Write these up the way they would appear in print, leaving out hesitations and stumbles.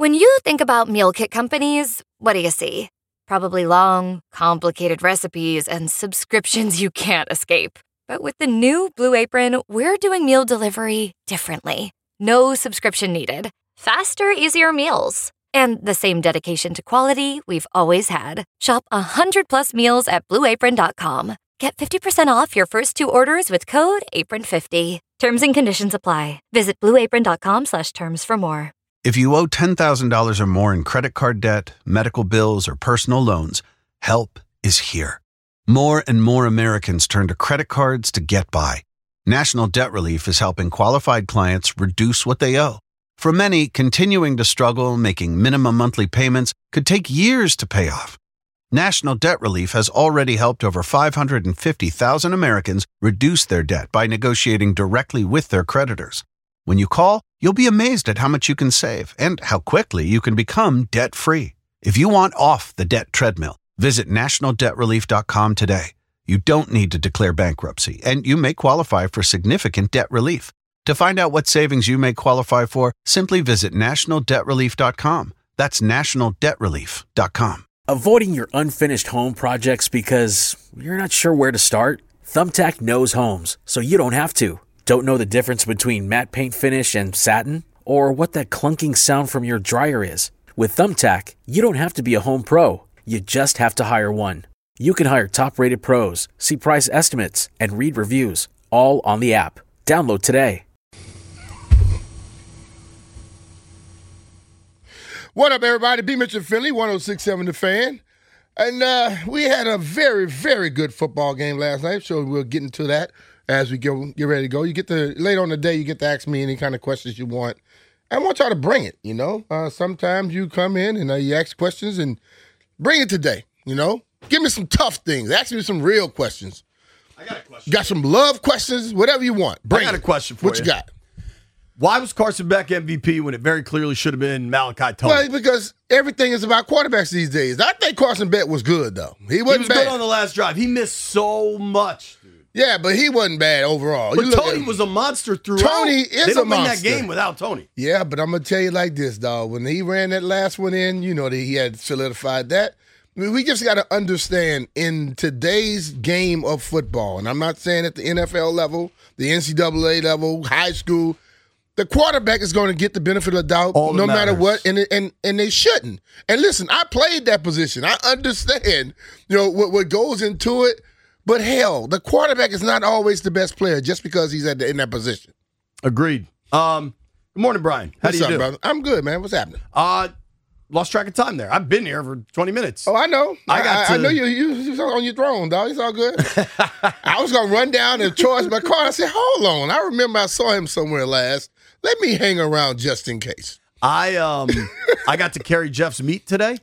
When you think about meal kit companies, what do you see? Probably long, complicated recipes and subscriptions you can't escape. But with the new Blue Apron, we're doing meal delivery differently. No subscription needed. Faster, easier meals. And the same dedication to quality we've always had. Shop 100+ meals at blueapron.com. Get 50% off your first 2 orders with code APRON50. Terms and conditions apply. Visit blueapron.com/terms for more. If you owe $10,000 or more in credit card debt, medical bills, or personal loans, help is here. More and more Americans turn to credit cards to get by. National Debt Relief is helping qualified clients reduce what they owe. For many, continuing to struggle, making minimum monthly payments could take years to pay off. National Debt Relief has already helped over 550,000 Americans reduce their debt by negotiating directly with their creditors. When you call, you'll be amazed at how much you can save and how quickly you can become debt-free. If you want off the debt treadmill, visit nationaldebtrelief.com today. You don't need to declare bankruptcy, and you may qualify for significant debt relief. To find out what savings you may qualify for, simply visit nationaldebtrelief.com. That's nationaldebtrelief.com. Avoiding your unfinished home projects because you're not sure where to start? Thumbtack knows homes, so you don't have to. Don't know the difference between matte paint finish and satin? Or what that clunking sound from your dryer is? With Thumbtack, you don't have to be a home pro. You just have to hire one. You can hire top-rated pros, see price estimates, and read reviews, all on the app. Download today. What up, everybody? B. Mitchell Finley, 106.7 The Fan. And we had a very, very good football game last night, so we'll get into that as we get ready to go. You get to, later on the day, you get to ask me any kind of questions you want. I want y'all to bring it, you know. Sometimes you come in and you ask questions and bring it today, you know. Give me some tough things. Ask me some real questions. I got a question. Got some love questions, whatever you want. Bring I got it. a question for you. What you got? Why was Carson Beck MVP when it very clearly should have been Malachi Tony? Well, because everything is about quarterbacks these days. I think Carson Beck was good, though. He was good on the last drive. He missed so much, dude. Yeah, but he wasn't bad overall. But Tony was a monster throughout. Tony is they don't a win monster. that game without Tony. Yeah, but I'm going to tell you like this, dog. When he ran that last one in, you know that he had solidified that. I mean, we just got to understand in today's game of football, and I'm not saying at the NFL level, the NCAA level, high school, the quarterback is going to get the benefit of the doubt no matter what, and they shouldn't. And listen, I played that position. I understand, you know, what goes into it. But hell, the quarterback is not always the best player just because he's in that position. Agreed. Good morning, Brian. How do you do? Brother? I'm good, man. What's happening? Lost track of time there. I've been here for 20 minutes. Oh, I know. I know you on your throne, dog. It's all good. I was going to run down and charge my car. I said, hold on. I remember I saw him somewhere last. Let me hang around just in case. I got to carry Jeff's meat today.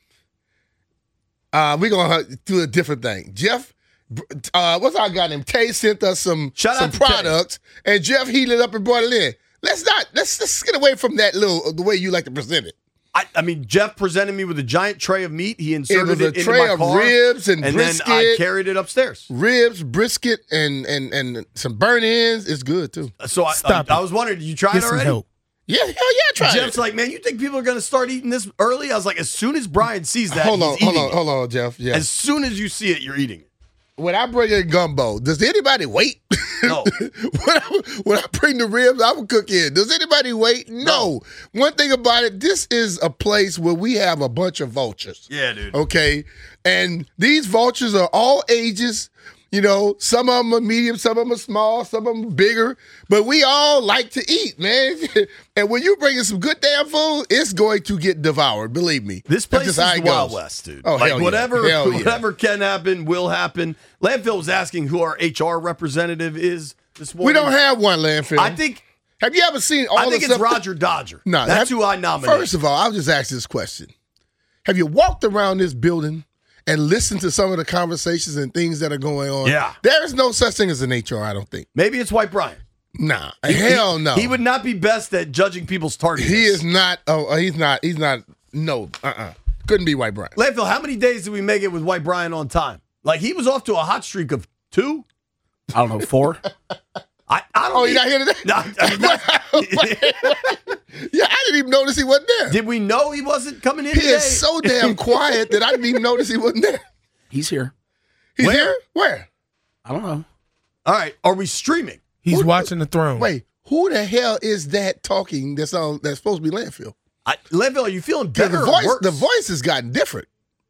We're going to do a different thing. Jeff, what's our guy named? Tay sent us some products, and Jeff heated it up and brought it in. Let's get away from that the way you like to present it. I mean, Jeff presented me with a giant tray of meat. He inserted it into my car. It was a tray of ribs and brisket. Then I carried it upstairs. Ribs, brisket, and some burnt ends. It's good, too. So I was wondering, did you try it already? Help. Yeah, hell yeah, I tried it. Jeff's like, man, you think people are going to start eating this early? I was like, as soon as Brian sees that, hold on, Jeff. Yeah. As soon as you see it, you're eating it. When I bring in gumbo, does anybody wait? No. when I bring the ribs, I will cook in. Does anybody wait? No. One thing about it, this is a place where we have a bunch of vultures. Yeah, dude. Okay? And these vultures are all ages. You know, some of them are medium, some of them are small, some of them are bigger. But we all like to eat, man. And when you bring in some good damn food, it's going to get devoured. Believe me. This place is the Wild West, dude. Oh, like whatever yeah. can happen will happen. Landfill was asking who our HR representative is this morning. We don't have one, Landfill. Have you ever seen all the stuff? I think it's Roger Dodger. No, that's who I nominate. First of all, I'll just ask this question. Have you walked around this building and listen to some of the conversations and things that are going on? Yeah. There is no such thing as an HR, I don't think. Maybe it's White Brian. Nah. Hell no. He would not be best at judging people's tardiness. He is not. Oh, he's not. No. Couldn't be White Brian. Landfill, how many days did we make it with White Brian on time? Like, he was off to a hot streak of 2? I don't know, 4? I don't. Oh, you're not here today? No, Yeah, I didn't even notice he wasn't there. Did we know he wasn't coming in He today? is so damn quiet that I didn't even notice he wasn't there. He's here. He's Where? here? Where? I don't know. All right. Are we streaming? He's watching the throne. Wait, who the hell is that talking that's supposed to be Landfill? Landfill, are you feeling better or worse? The voice has gotten different.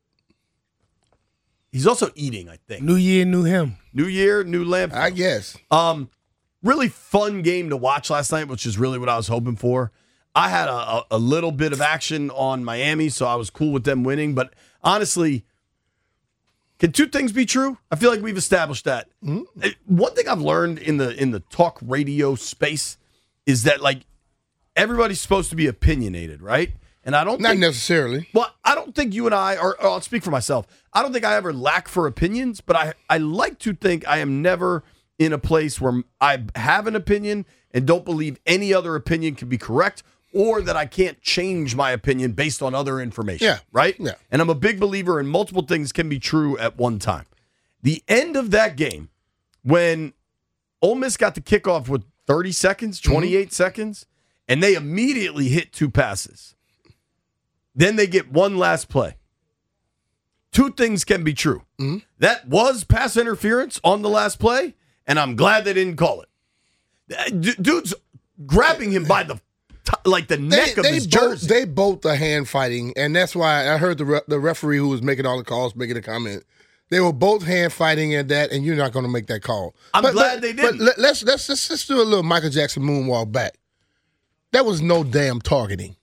He's also eating, I think. New year, new him. New year, new Landfill. I guess. Really fun game to watch last night, which is really what I was hoping for. I had a little bit of action on Miami, so I was cool with them winning. But honestly, can two things be true? I feel like we've established that. Mm-hmm. One thing I've learned in the talk radio space is that like everybody's supposed to be opinionated, right? And I don't Not think, necessarily. Well, I don't think you and I, or I'll speak for myself, I don't think I ever lack for opinions, but I like to think I am never in a place where I have an opinion and don't believe any other opinion can be correct, or that I can't change my opinion based on other information. Yeah. Right? Yeah. And I'm a big believer in multiple things can be true at one time. The end of that game, when Ole Miss got the kickoff with 30 seconds, 28 seconds, and they immediately hit two passes. Then they get one last play. Two things can be true. Mm-hmm. That was pass interference on the last play, and I'm glad they didn't call it. Dude's grabbing him by the neck of his jersey. They both are hand fighting, and that's why I heard the referee who was making all the calls making a comment. They were both hand fighting at that, and you're not going to make that call. I'm glad they didn't. But let's do a little Michael Jackson moonwalk back. That was no damn targeting.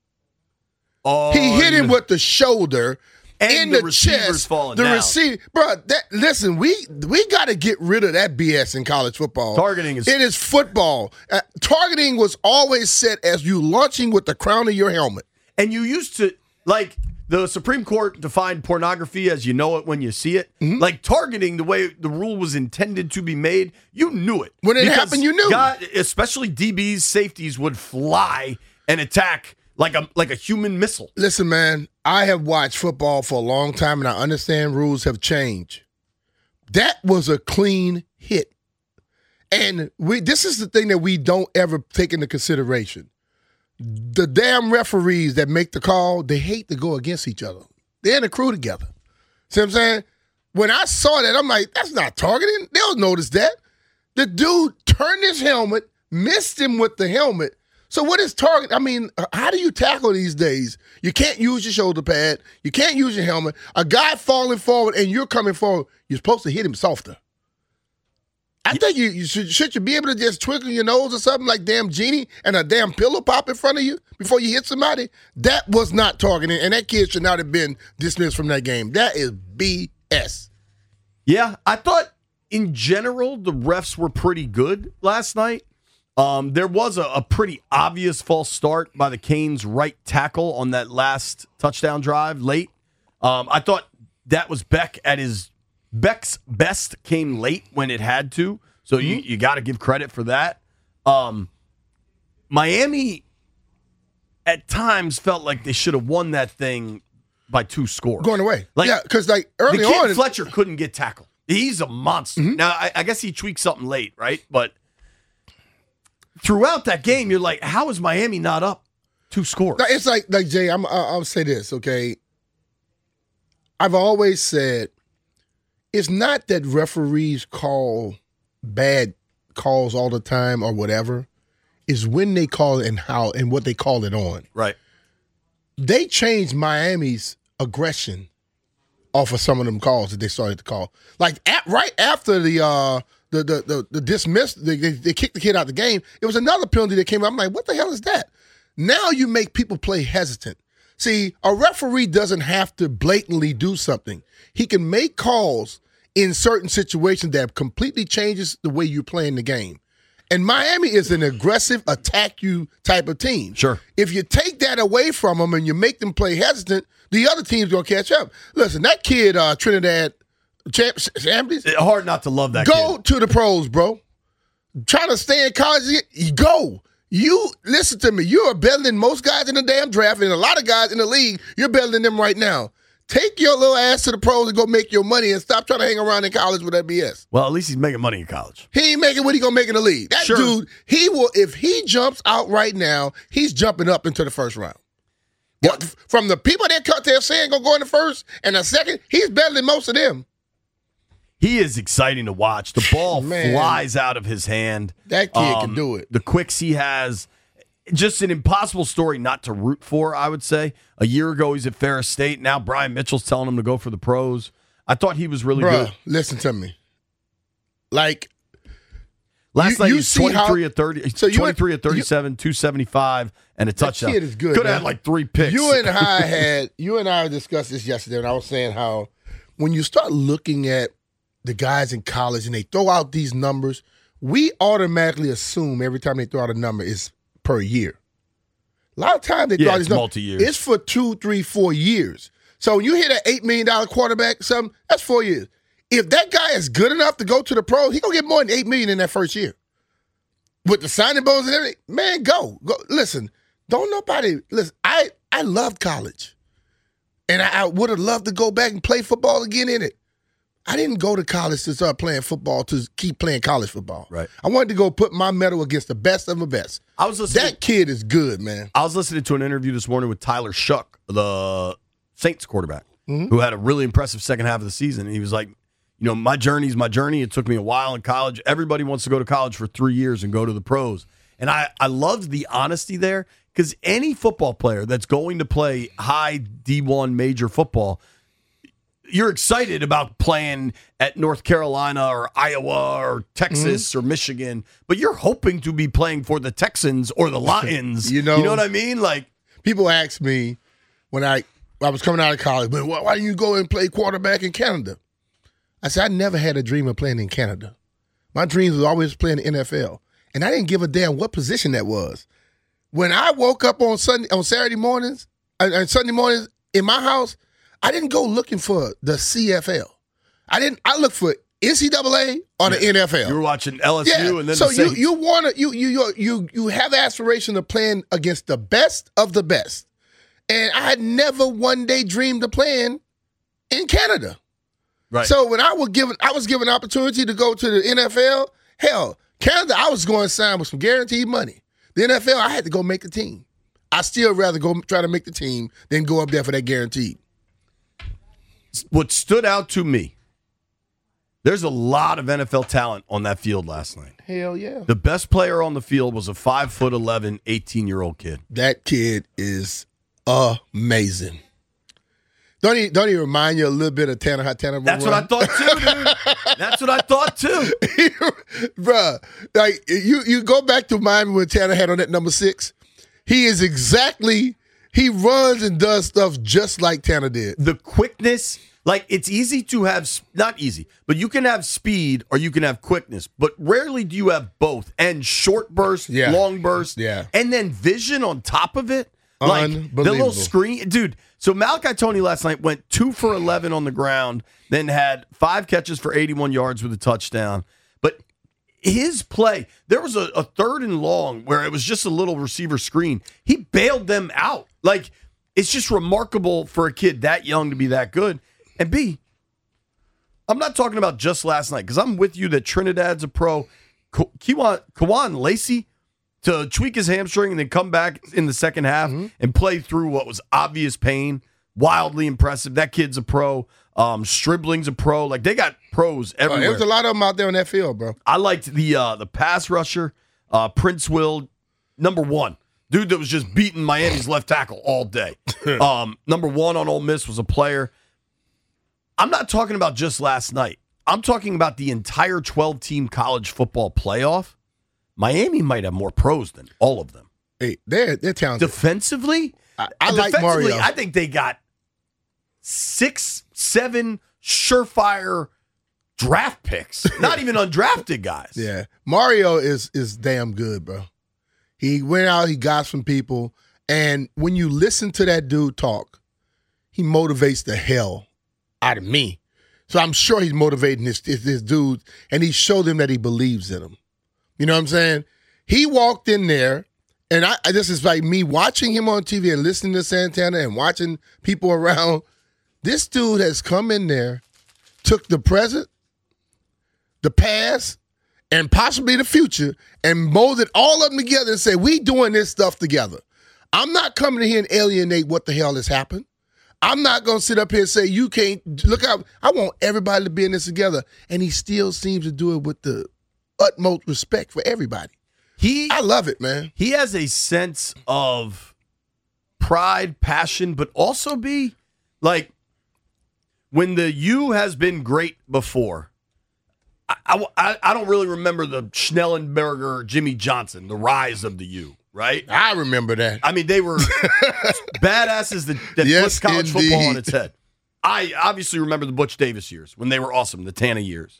Oh, he hit him with the shoulder. And in the receiver's chest, falling the down. receiver, bro. Listen, we got to get rid of that BS in college football. Targeting is it is football. Targeting was always set as you launching with the crown of your helmet. And you used to like the Supreme Court defined pornography as you know it when you see it. Mm-hmm. Like targeting, the way the rule was intended to be made, you knew it when it happened. You knew, especially DBs, safeties would fly and attack like a human missile. Listen, man, I have watched football for a long time, and I understand rules have changed. That was a clean hit. And this is the thing that we don't ever take into consideration. The damn referees that make the call, they hate to go against each other. They're in a crew together. See what I'm saying? When I saw that, I'm like, that's not targeting. They'll notice that. The dude turned his helmet, missed him with the helmet. So what is target? I mean, how do you tackle these days? You can't use your shoulder pad. You can't use your helmet. A guy falling forward and you're coming forward, you're supposed to hit him softer. I think you should you be able to just twinkle your nose or something like damn Genie and a damn pillow pop in front of you before you hit somebody? That was not targeting, and that kid should not have been dismissed from that game. That is BS. Yeah, I thought in general the refs were pretty good last night. There was a pretty obvious false start by the Canes' right tackle on that last touchdown drive late. I thought that was Beck's best came late when it had to, so you got to give credit for that. Miami at times felt like they should have won that thing by 2 scores. Going away. Like, yeah, because like early the kid on. Fletcher couldn't get tackled. He's a monster. Mm-hmm. Now, I guess he tweaked something late, right? But throughout that game, you're like, how is Miami not up 2 scores? It's like Jay, I'll say this, okay? I've always said it's not that referees call bad calls all the time or whatever. It's when they call it and how and what they call it on. Right. They changed Miami's aggression off of some of them calls that they started to call. Like right after the dismiss, they kicked the kid out of the game. It was another penalty that came out. I'm like, what the hell is that? Now you make people play hesitant. See, a referee doesn't have to blatantly do something. He can make calls in certain situations that completely changes the way you're playing the game. And Miami is an aggressive, attack you type of team. Sure. If you take that away from them and you make them play hesitant, the other team's going to catch up. Listen, that kid, Trinidad Champions. Hard not to love that Go kid. to the pros, bro. Trying to stay in college, go. You, listen to me, you are better than most guys in the damn draft and a lot of guys in the league. You're better than them right now. Take your little ass to the pros and go make your money and stop trying to hang around in college with that BS. Well, at least he's making money in college. He ain't making what he gonna make in the league. That Sure. dude, he will, if he jumps out right now, he's jumping up into the first round. What? From the people that they're saying gonna go in the first and the second, he's better than most of them. He is exciting to watch. The ball Man. flies out of his hand. That kid can do it. The quicks he has. Just an impossible story not to root for, I would say. A year ago, he's at Ferris State. Now Brian Mitchell's telling him to go for the pros. I thought he was really Bruh, good. listen to me. Like, Last night, you he was see 23 how- at 30, so you- 23 at 37, 275, and a touchdown. kid is good, Could have man. had like 3 picks. you and I discussed this yesterday, and I was saying how when you start looking at the guys in college and they throw out these numbers, we automatically assume every time they throw out a number is per year. A lot of times they throw out it's these numbers. multi-years. It's for 2, 3, 4 years. So when you hit an $8 million quarterback, something, that's 4 years. If that guy is good enough to go to the pros, he gonna get more than $8 million in that first year. With the signing bonus and everything, man, go. Listen, don't nobody listen. I loved college. And I would have loved to go back and play football again in it. I didn't go to college to start playing football to keep playing college football. Right. I wanted to go put my medal against the best of the best. I was listening. That kid is good, man. I was listening to an interview this morning with Tyler Shuck, the Saints quarterback, who had a really impressive second half of the season. And he was like, my journey's my journey. It took me a while in college. Everybody wants to go to college for 3 years and go to the pros. And I loved the honesty there because any football player that's going to play high D1 major football, you're excited about playing at North Carolina or Iowa or Texas or Michigan, but you're hoping to be playing for the Texans or the Lions. You know what I mean? Like, People ask me when I was coming out of college, but why didn't you go and play quarterback in Canada? I said, I never had a dream of playing in Canada. My dreams was always playing in the NFL. And I didn't give a damn what position that was. When I woke up on Saturday mornings, and Sunday mornings in my house, I didn't go looking for the CFL. I looked for NCAA or the NFL. you were watching LSU and then so the Saints. you have the aspiration of playing against the best of the best. And I had never one day dreamed of playing in Canada. Right. So when I was given opportunity to go to the NFL, hell, Canada, I was going to sign with some guaranteed money. The NFL, I had to go make the team. I still rather go try to make the team than go up there for that guaranteed. What stood out to me, there's a lot of NFL talent on that field last night. Hell yeah. The best player on the field was a 5'11", 18-year-old kid. That kid is amazing. Don't he remind you a little bit of Tanner? How Tanner That's what I thought too, dude. That's what I thought too. Bruh, like you go back to Miami when Tanner had on that number 6. He runs and does stuff just like Tanner did. The quickness, like it's easy to have, not easy, but you can have speed or you can have quickness, but rarely do you have both. And short burst, Yeah. long burst, Yeah. and then vision on top of it. Like the little Unbelievable. screen, dude. So Malachi Toney last night went 2 for 11 on the ground, then had 5 catches for 81 yards with a touchdown. But his play, there was a third and long where it was just a little receiver screen. He bailed them out. Like, it's just remarkable for a kid that young to be that good. And B, I'm not talking about just last night because I'm with you that Trinidad's a pro. Kawan Lacey, to tweak his hamstring and then come back in the second half and play through what was obvious pain, wildly impressive. That kid's a pro. Stribling's a pro. Like, they got pros everywhere. There was a lot of them out there on that field, bro. I liked the pass rusher, Prince Will, number 1. Dude that was just beating Miami's left tackle all day. Number 1 on Ole Miss was a player. I'm not talking about just last night. I'm talking about the entire 12-team college football playoff. Miami might have more pros than all of them. Hey, they're talented. Defensively, I like Mario. I think they got 6, 7 surefire draft picks. Not even undrafted guys. Yeah. Mario is damn good, bro. He went out, he got some people, and when you listen to that dude talk, he motivates the hell out of me. So I'm sure he's motivating this dude, and he showed them that he believes in him. You know what I'm saying? He walked in there, and this is like me watching him on TV and listening to Santana and watching people around. This dude has come in there, took the present, the past, and possibly the future, and molded all of them together and said, we doing this stuff together. I'm not coming in here and alienate what the hell has happened. I'm not going to sit up here and say, you can't, look out. I want everybody to be in this together. And he still seems to do it with the utmost respect for everybody. I love it, man. He has a sense of pride, passion, but also be like, when the U has been great before, I don't really remember the Schnellenberger, Jimmy Johnson, the rise of the U, right? I remember that. I mean, they were badasses that Yes, put college football indeed. on its head. I obviously remember the Butch Davis years when they were awesome, the Tana years.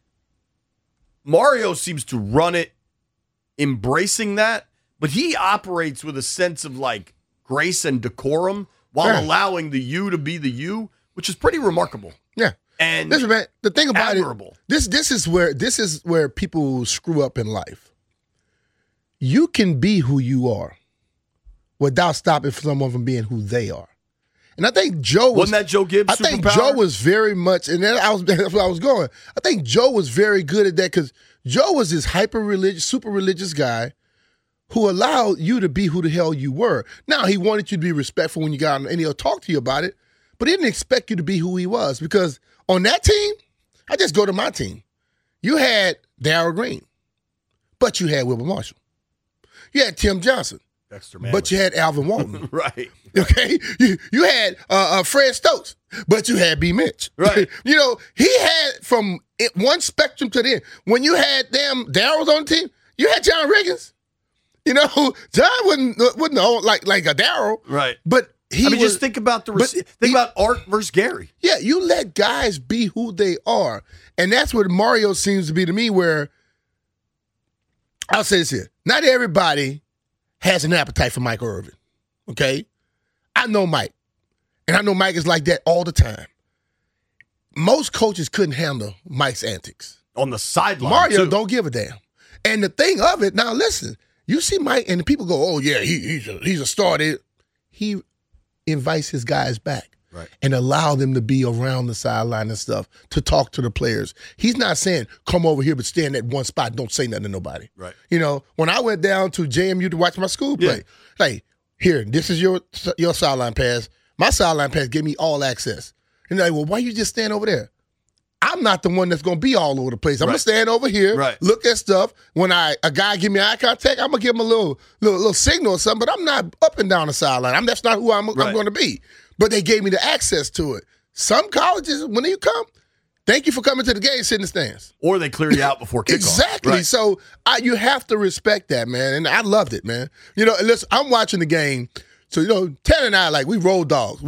Mario seems to run it, embracing that, but he operates with a sense of like grace and decorum while allowing the U to be the U, which is pretty remarkable. Yeah. And listen, man, the thing about admirable. it, this is where people screw up in life. You can be who you are without stopping someone from being who they are. And I think Joe Wasn't that Joe Gibbs' I think superpower? Joe was very much, and that's where I was going. I think Joe was very good at that because Joe was this hyper-religious, super religious guy who allowed you to be who the hell you were. Now, he wanted you to be respectful when you got on, and he'll talk to you about it, but he didn't expect you to be who he was because on that team, I just go to my team. You had Darryl Green, but you had Wilbur Marshall. You had Tim Johnson, Dexter Manley. but you had Alvin Walton. Right. Okay, you had Fred Stokes, but you had B. Mitch. Right. You know, he had from one spectrum to the end. When you had Darryl's on the team, you had John Riggins. You know, John wouldn't own like a Darryl. Right. But just think about about Art versus Gary. Yeah, you let guys be who they are. And that's what Mario seems to be to me, where I'll say this here. Not everybody has an appetite for Michael Irvin. Okay? I know Mike. And I know Mike is like that all the time. Most coaches couldn't handle Mike's antics. On the sideline. Mario too. don't give a damn. And the thing of it, now listen, you see Mike, and the people go, oh, yeah, he's a star. He invites his guys back and allow them to be around the sideline and stuff to talk to the players. He's not saying, come over here, but stand at one spot. Don't say nothing to nobody. Right. You know, when I went down to JMU to watch my school play, like, here, this is your sideline pass. My sideline pass gave me all access. And they're like, well, why you just stand over there? I'm not the one that's going to be all over the place. I'm going to stand over here, look at stuff. When a guy give me eye contact, I'm going to give him a little signal or something, but I'm not up and down the sideline. That's not who I'm going to be. But they gave me the access to it. Some colleges, when you come, thank you for coming to the game, sit in the stands. Or they clear you out before kickoff. Exactly. Right. So you have to respect that, man. And I loved it, man. You know, listen, I'm watching the game. So, you know, Tanner and I, like, we roll dogs.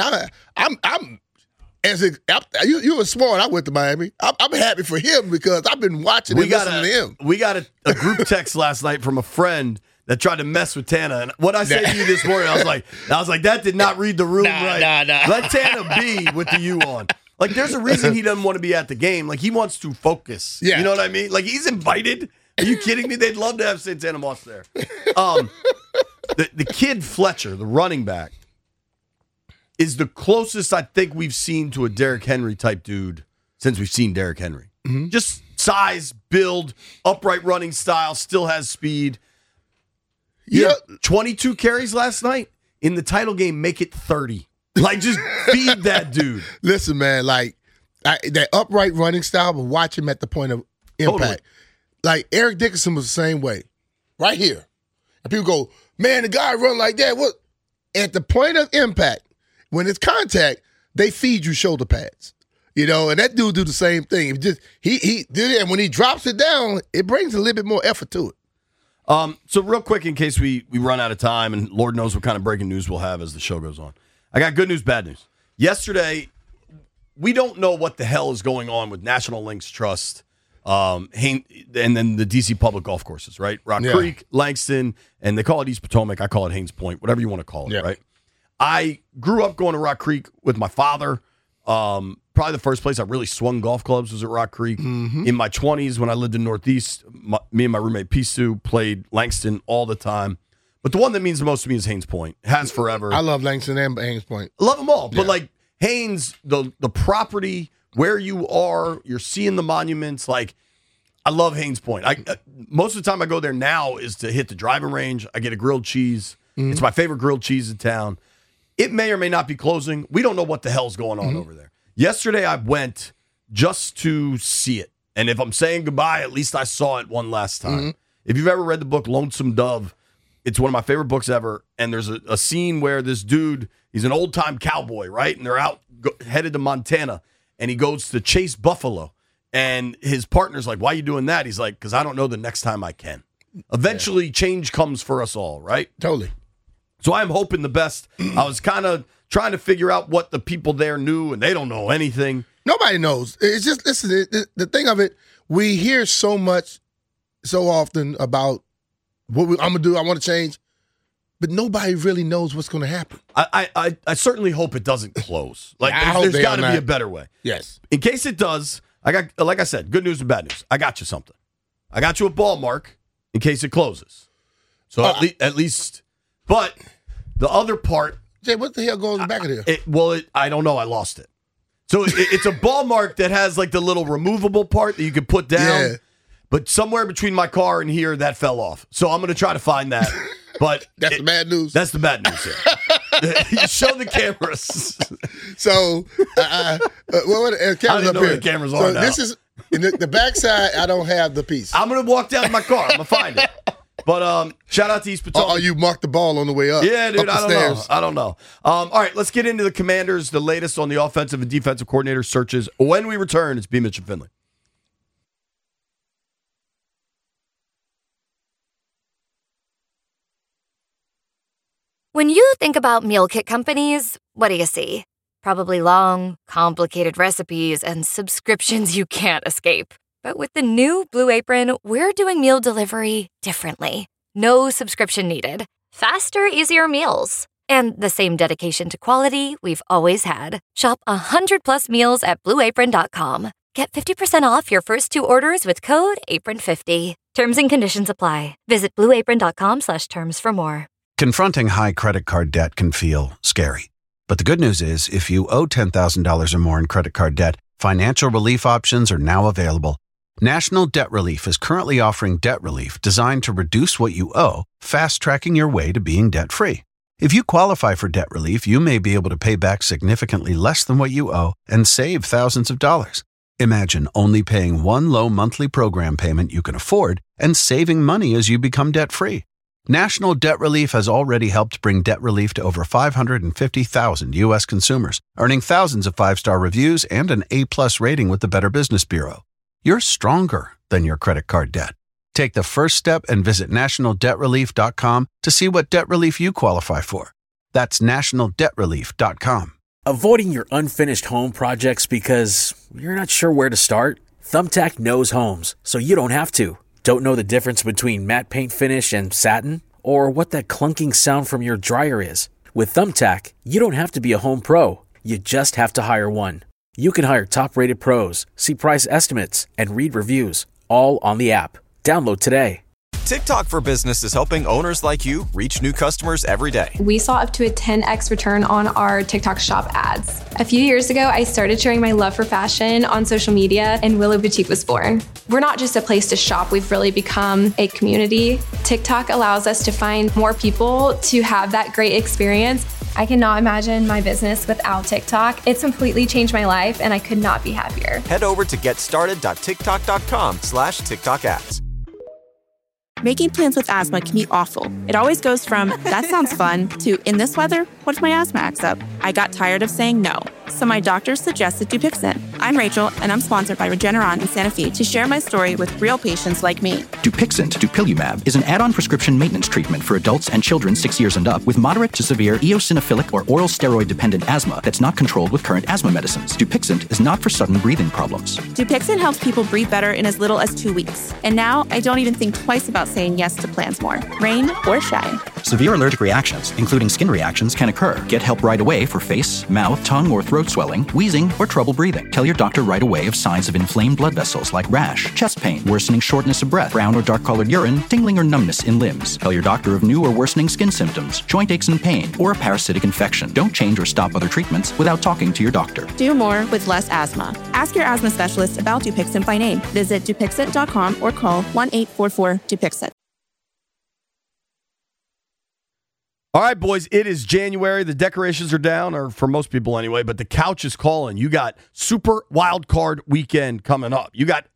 You were smart. I went to Miami. I'm happy for him because I've been watching and listening to him. We got a group text last night from a friend that tried to mess with Tana. And what I said to you this morning, I was like, that did not read the room right. Let Tana be with the U on. Like, there's a reason he doesn't want to be at the game. Like, he wants to focus. Yeah. You know what I mean? Like, he's invited. Are you kidding me? They'd love to have Santana Moss there. The kid Fletcher, the running back, is the closest I think we've seen to a Derrick Henry type dude since we've seen Derrick Henry. Mm-hmm. Just size, build, upright running style, still has speed. Yeah, 22 carries last night. In the title game, make it 30. Like, just feed that dude. Listen, man, like, that upright running style, but watch him at the point of impact. Totally. Like, Eric Dickerson was the same way. Right here. And people go, man, the guy run like that. What? At the point of impact, when it's contact, they feed you shoulder pads. You know, and that dude do the same thing. He did it, and when he drops it down, it brings a little bit more effort to it. So real quick, in case we run out of time, and Lord knows what kind of breaking news we'll have as the show goes on. I got good news, bad news. Yesterday, we don't know what the hell is going on with National Links Trust, and then the DC Public Golf Courses, right? Rock Creek, Langston, and they call it East Potomac. I call it Haynes Point, whatever you want to call it, right? I grew up going to Rock Creek with my father. Probably the first place I really swung golf clubs was at Rock Creek. Mm-hmm. In my 20s, when I lived in Northeast, me and my roommate Pisu played Langston all the time. But the one that means the most to me is Haynes Point. Has forever. I love Langston and Haynes Point. I love them all. But like Haines, the property, where you are, you're seeing the monuments. Like, I love Haines Point. Most of the time I go there now is to hit the driving range. I get a grilled cheese. It's my favorite grilled cheese in town. It may or may not be closing. We don't know what the hell's going on over there. Yesterday I went just to see it. And if I'm saying goodbye, at least I saw it one last time. If you've ever read the book Lonesome Dove, it's one of my favorite books ever. And there's a scene where this dude, he's an old-time cowboy, right? And they're headed to Montana. And he goes to chase buffalo. And his partner's like, why are you doing that? He's like, because I don't know the next time I can. Eventually, change comes for us all, right? Totally. So I'm hoping the best. I was kind of trying to figure out what the people there knew, and they don't know anything. Nobody knows. It's just, listen, the thing of it, we hear so much, so often about what I'm going to do, I want to change, but nobody really knows what's going to happen. I certainly hope it doesn't close. Like, there's got to be a better way. Yes. In case it does, like I said, good news and bad news. I got you something. I got you a ball mark in case it closes. So at least, but the other part. Jay, what the hell goes back of there? I don't know. I lost it. So it's a ball mark that has like the little removable part that you can put down. Yeah. But somewhere between my car and here, that fell off. So I'm going to try to find that. But that's the bad news. That's the bad news here. You show the cameras. So, cameras up here. The cameras so are now. This is in the backside. I don't have the piece. I'm going to walk down to my car. I'm going to find it. But shout out to East Potomac. Oh, you marked the ball on the way up. Yeah, dude, up the stairs. I don't know. All right, let's get into the Commanders, the latest on the offensive and defensive coordinator searches. When we return, it's B. Mitch and Finley. When you think about meal kit companies, what do you see? Probably long, complicated recipes and subscriptions you can't escape. But with the new Blue Apron, we're doing meal delivery differently. No subscription needed. Faster, easier meals. And the same dedication to quality we've always had. Shop 100+ meals at blueapron.com. Get 50% off your first 2 orders with code APRON50. Terms and conditions apply. Visit blueapron.com/terms for more. Confronting high credit card debt can feel scary. But the good news is, if you owe $10,000 or more in credit card debt, financial relief options are now available. National Debt Relief is currently offering debt relief designed to reduce what you owe, fast-tracking your way to being debt-free. If you qualify for debt relief, you may be able to pay back significantly less than what you owe and save thousands of dollars. Imagine only paying one low monthly program payment you can afford and saving money as you become debt-free. National Debt Relief has already helped bring debt relief to over 550,000 U.S. consumers, earning thousands of 5-star reviews and an A+ rating with the Better Business Bureau. You're stronger than your credit card debt. Take the first step and visit nationaldebtrelief.com to see what debt relief you qualify for. That's nationaldebtrelief.com. Avoiding your unfinished home projects because you're not sure where to start? Thumbtack knows homes, so you don't have to. Don't know the difference between matte paint finish and satin? Or what that clunking sound from your dryer is? With Thumbtack, you don't have to be a home pro. You just have to hire one. You can hire top-rated pros, see price estimates, and read reviews, all on the app. Download today. TikTok for Business is helping owners like you reach new customers every day. We saw up to a 10x return on our TikTok shop ads. A few years ago, I started sharing my love for fashion on social media, and Willow Boutique was born. We're not just a place to shop, we've really become a community. TikTok allows us to find more people to have that great experience. I cannot imagine my business without TikTok. It's completely changed my life, and I could not be happier. Head over to getstarted.tiktok.com/TikTok ads. Making plans with asthma can be awful. It always goes from, that sounds fun, to, in this weather, what if my asthma acts up? I got tired of saying no, so my doctor suggested Dupixent. I'm Rachel, and I'm sponsored by Regeneron in Santa Fe to share my story with real patients like me. Dupixent, dupilumab, is an add-on prescription maintenance treatment for adults and children 6 years and up with moderate to severe eosinophilic or oral steroid-dependent asthma that's not controlled with current asthma medicines. Dupixent is not for sudden breathing problems. Dupixent helps people breathe better in as little as 2 weeks. And now, I don't even think twice about saying yes to plans more, rain or shine. Severe allergic reactions, including skin reactions, can occur. Get help right away for face, mouth, tongue, or throat swelling, wheezing, or trouble breathing. Tell your your doctor right away of signs of inflamed blood vessels like rash, chest pain, worsening shortness of breath, brown or dark-colored urine, tingling or numbness in limbs. Tell your doctor of new or worsening skin symptoms, joint aches and pain, or a parasitic infection. Don't change or stop other treatments without talking to your doctor. Do more with less asthma. Ask your asthma specialist about Dupixent by name. Visit Dupixent.com or call 1-844-DUPIXENT. All right, boys, it is January. The decorations are down, or for most people anyway, but the couch is calling. You got Super Wild Card Weekend coming up. You got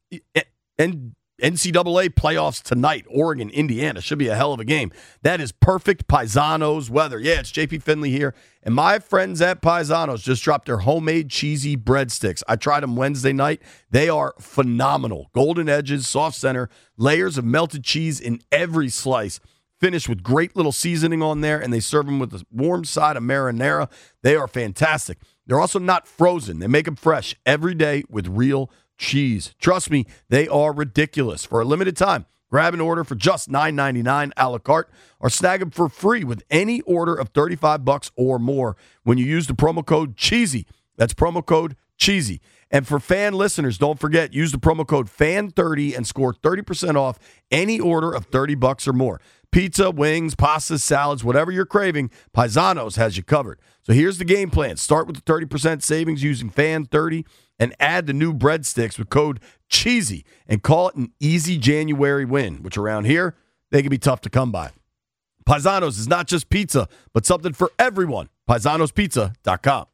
NCAA playoffs tonight, Oregon, Indiana. Should be a hell of a game. That is perfect Paisanos weather. Yeah, it's JP Finley here. And my friends at Paisanos just dropped their homemade cheesy breadsticks. I tried them Wednesday night. They are phenomenal. Golden edges, soft center, layers of melted cheese in every slice. Finished with great little seasoning on there, and they serve them with a warm side of marinara. They are fantastic. They're also not frozen. They make them fresh every day with real cheese. Trust me, they are ridiculous. For a limited time, grab an order for just $9.99 a la carte, or snag them for free with any order of $35 or more when you use the promo code CHEESY. That's promo code CHEESY. And for fan listeners, don't forget, use the promo code FAN30 and score 30% off any order of $30 or more. Pizza, wings, pastas, salads, whatever you're craving, Paisanos has you covered. So here's the game plan. Start with the 30% savings using FAN30 and add the new breadsticks with code CHEESY and call it an easy January win, which around here, they can be tough to come by. Paisanos is not just pizza, but something for everyone. Paisanospizza.com.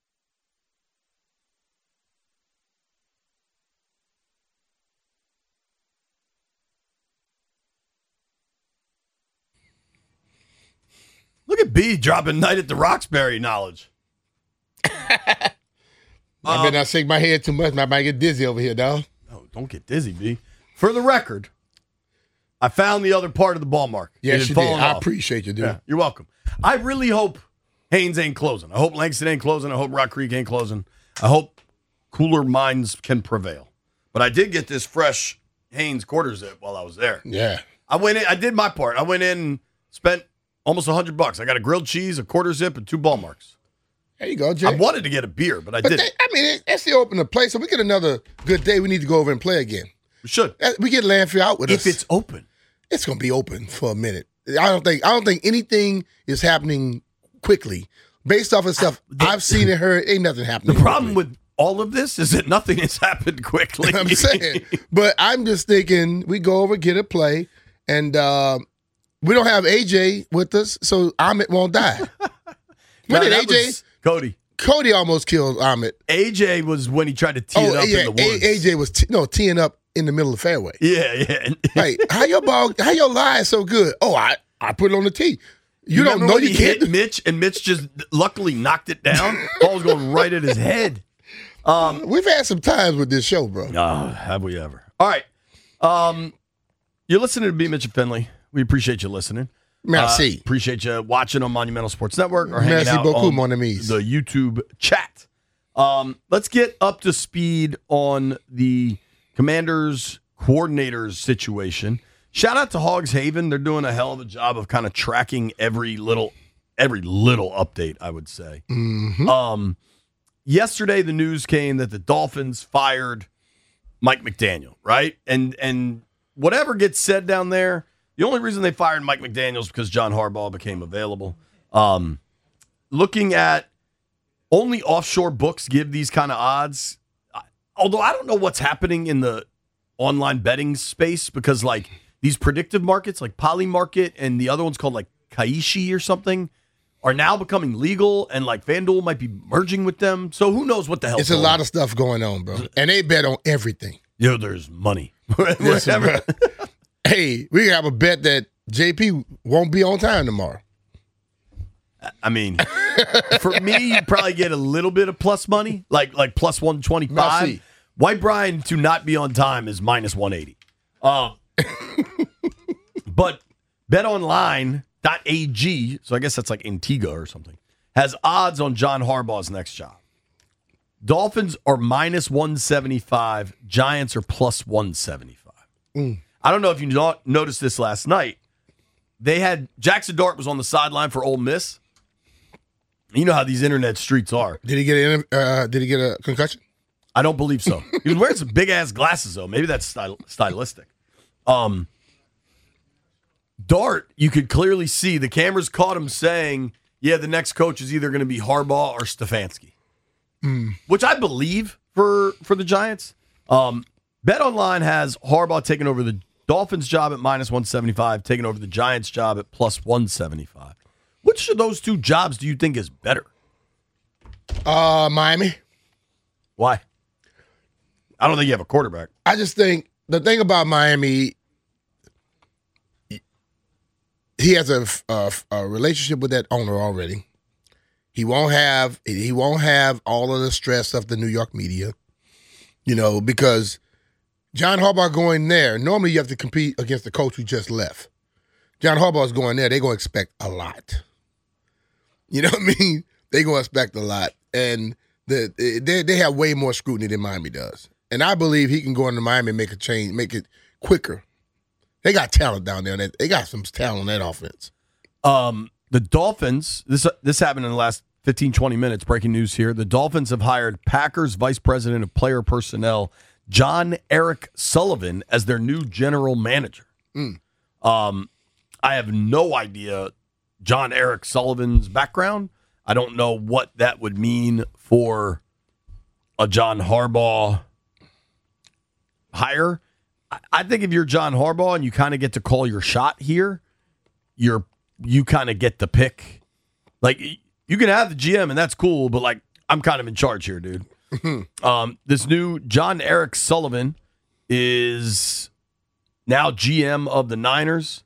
Look at B dropping Night at the Roxbury knowledge. I better not shake my head too much. I might get dizzy over here, dog. No, don't get dizzy, B. For the record, I found the other part of the ball mark. Yes, you did. I appreciate you, dude. Yeah, you're welcome. I really hope Haynes ain't closing. I hope Langston ain't closing. I hope Rock Creek ain't closing. I hope cooler minds can prevail. But I did get this fresh Haynes quarter zip while I was there. Yeah. I went in. I did my part. I went in, spent almost $100. I got a grilled cheese, a quarter zip, and 2 ball marks. There you go, Jay. I wanted to get a beer, but I didn't. That's the open to play. So we get another good day. We need to go over and play again. We should. We get Landfill out with us. If it's open. It's going to be open for a minute. I don't think anything is happening quickly. Based off of stuff I've seen and heard, ain't nothing happening. The problem with all of this is that nothing has happened quickly. I'm saying. But I'm just thinking we go over, get a play, and we don't have AJ with us, so Ahmed won't die. When did AJ? Cody. Cody almost killed Ahmed. AJ was when he tried to tee it up in the woods. AJ was teeing up in the middle of the fairway. Yeah. Hey, how your lie is so good? Oh, I put it on the tee. You don't know you can't hit Mitch, and Mitch just luckily knocked it down. Ball was going right at his head. We've had some times with this show, bro. Oh, have we ever? All right. You're listening to B. Mitch and Finley. We appreciate you listening. Merci. Appreciate you watching on Monumental Sports Network or hanging Merci out beaucoup, on mon amis. the YouTube chat. Let's get up to speed on the Commanders coordinators situation. Shout out to Hogs Haven. They're doing a hell of a job of kind of tracking every little update, I would say. Mm-hmm. Yesterday, the news came that the Dolphins fired Mike McDaniel, right? And whatever gets said down there, the only reason they fired Mike McDaniel is because John Harbaugh became available. Looking at only offshore books give these kind of odds. Although I don't know what's happening in the online betting space because like these predictive markets like Polymarket and the other one's called like Kaishi or something are now becoming legal and like FanDuel might be merging with them. So who knows what the hell? It's a lot of stuff going on, bro. And they bet on everything. There's money. Listen, bro. Hey, we have a bet that JP won't be on time tomorrow. I mean, for me, you probably get a little bit of plus money, like plus 125. White Brian to not be on time is minus 180. But betonline.ag, so I guess that's like Antigua or something, has odds on John Harbaugh's next job. Dolphins are minus 175. Giants are plus 175. I don't know if you noticed this last night. They had Jackson Dart was on the sideline for Ole Miss. You know how these internet streets are. Did he get a concussion? I don't believe so. He was wearing some big-ass glasses, though. Maybe that's stylistic. Dart, you could clearly see the cameras caught him saying, yeah, the next coach is either going to be Harbaugh or Stefanski, which I believe for the Giants. BetOnline has Harbaugh taking over the Dolphins job at -175, taking over the Giants job at +175. Which of those two jobs do you think is better? Miami. Why? I don't think you have a quarterback. I just think the thing about Miami, he has a relationship with that owner already. He won't have all of the stress of the New York media, because John Harbaugh going there, normally you have to compete against the coach who just left. John Harbaugh's going there, they're going to expect a lot. You know what I mean? They're going to expect a lot. And they have way more scrutiny than Miami does. And I believe he can go into Miami and make a change, make it quicker. They got talent down there. They got some talent on that offense. The Dolphins, this happened in the last 15, 20 minutes, breaking news here. The Dolphins have hired Packers Vice President of Player Personnel, John Eric Sullivan, as their new general manager. I have no idea John Eric Sullivan's background. I don't know what that would mean for a John Harbaugh hire. I think if you're John Harbaugh and you kind of get to call your shot here, you kind of get the pick. Like, you can have the GM and that's cool, but like, I'm kind of in charge here, dude. This new John Eric Sullivan is now GM of the Niners.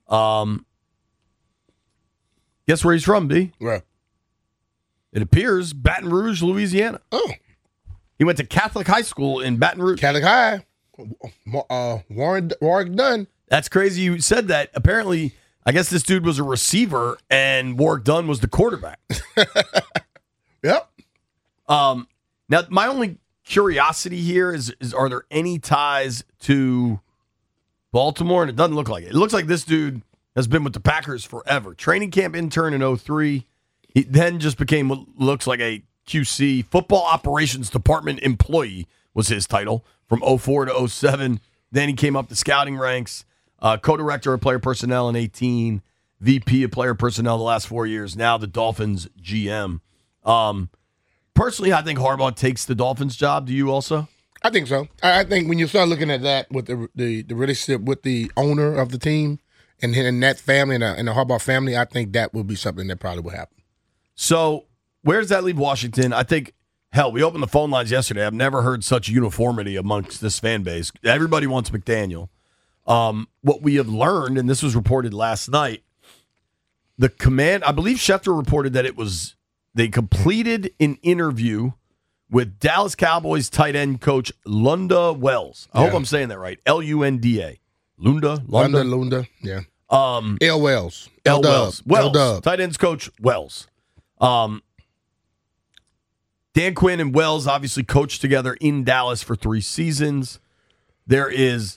Guess where he's from, B? Where? It appears Baton Rouge, Louisiana. Oh. He went to Catholic high school in Baton Rouge. Catholic High. Warwick Dunn. That's crazy you said that. Apparently, I guess this dude was a receiver and Warwick Dunn was the quarterback. Yep. Now, my only curiosity here is are there any ties to Baltimore? And it doesn't look like it. It looks like this dude has been with the Packers forever. Training camp intern in 2003. He then just became what looks like a QC, football operations department employee was his title from 2004 to 2007. Then he came up the scouting ranks, co-director of player personnel in 2018, VP of player personnel the last 4 years, now the Dolphins GM. Personally, I think Harbaugh takes the Dolphins job. Do you also? I think so. I think when you start looking at that with the relationship with the owner of the team and that family and the Harbaugh family, I think that will be something that probably will happen. So where does that leave Washington? I think, hell, we opened the phone lines yesterday. I've never heard such uniformity amongst this fan base. Everybody wants McDaniel. What we have learned, and this was reported last night, the command, I believe Schefter reported that they completed an interview with Dallas Cowboys tight end coach Lunda Wells. I hope I'm saying that right. Lunda. Lunda, yeah. L. Wells. L. Wells. Tight ends coach Wells. Dan Quinn and Wells obviously coached together in Dallas for 3 seasons. There is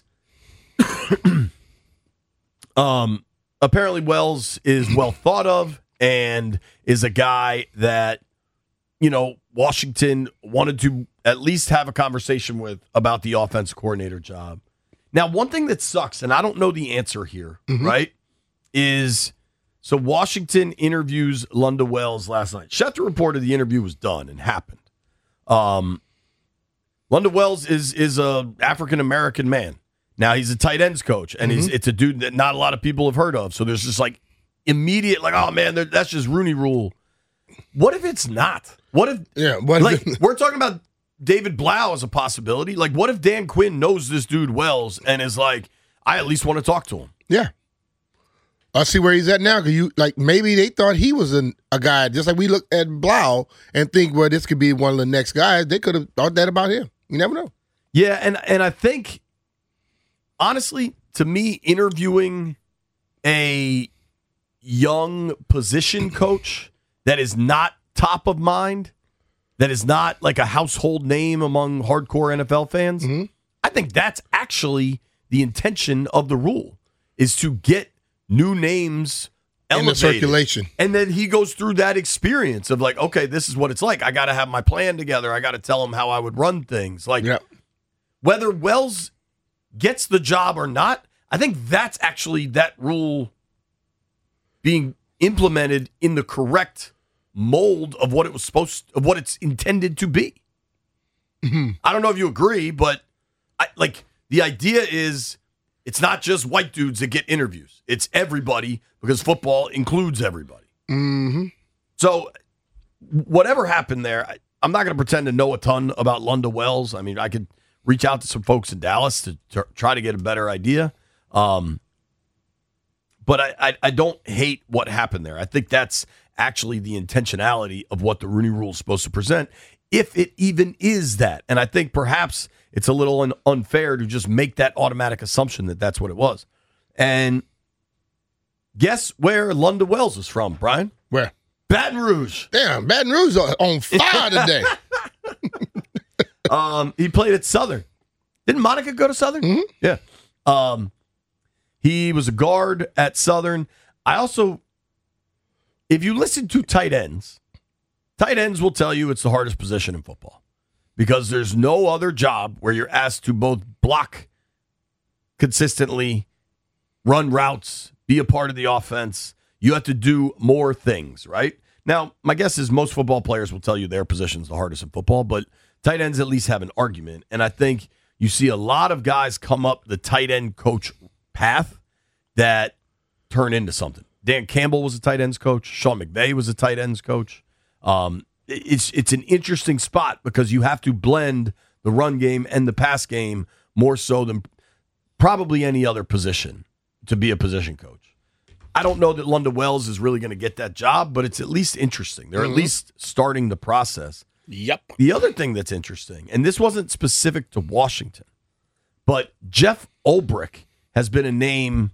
apparently Wells is well thought of and is a guy that, Washington wanted to at least have a conversation with about the offense coordinator job. Now, one thing that sucks, and I don't know the answer here, right, is so Washington interviews Lunda Wells last night. Schefter reported the interview was done and happened. Lunda Wells is a African-American man. Now, he's a tight ends coach, and it's a dude that not a lot of people have heard of. So there's just like immediate, like, oh, man, that's just Rooney Rule. What if it's not? What if, we're talking about David Blau as a possibility. Like, what if Dan Quinn knows this dude Wells and is like, I at least want to talk to him? Yeah. I see where he's at now. Maybe they thought he was a guy, just like we look at Blau and think, well, this could be one of the next guys. They could have thought that about him. You never know. Yeah, and I think, honestly, to me, interviewing a young position coach that is not top of mind, that is not like a household name among hardcore NFL fans, I think that's actually the intention of the rule, is to get new names in the circulation. And then he goes through that experience of like, okay, this is what it's like. I got to have my plan together. I got to tell him how I would run things. Like, whether Wells gets the job or not, I think that's actually that rule being implemented in the correct mold of what it was of what it's intended to be. Mm-hmm. I don't know if you agree, but the idea is it's not just white dudes that get interviews. It's everybody because football includes everybody. Mm-hmm. So whatever happened there, I'm not going to pretend to know a ton about Lunda Wells. I mean, I could reach out to some folks in Dallas to try to get a better idea. But I don't hate what happened there. I think that's actually the intentionality of what the Rooney Rule is supposed to present, if it even is that. And I think perhaps it's a little unfair to just make that automatic assumption that that's what it was. And guess where Lunda Wells is from, Brian? Where? Baton Rouge. Damn, Baton Rouge on fire today. He played at Southern. Didn't Monica go to Southern? Mm-hmm. Yeah. He was a guard at Southern. I also, if you listen to tight ends will tell you it's the hardest position in football because there's no other job where you're asked to both block consistently, run routes, be a part of the offense. You have to do more things, right? Now, my guess is most football players will tell you their position's the hardest in football, but tight ends at least have an argument. And I think you see a lot of guys come up the tight end coach path that turn into something. Dan Campbell was a tight ends coach. Sean McVay was a tight ends coach. It's an interesting spot because you have to blend the run game and the pass game more so than probably any other position to be a position coach. I don't know that Lunda Wells is really going to get that job, but it's at least interesting. They're at least starting the process. Yep. The other thing that's interesting, and this wasn't specific to Washington, but Jeff Ulbrich has been a name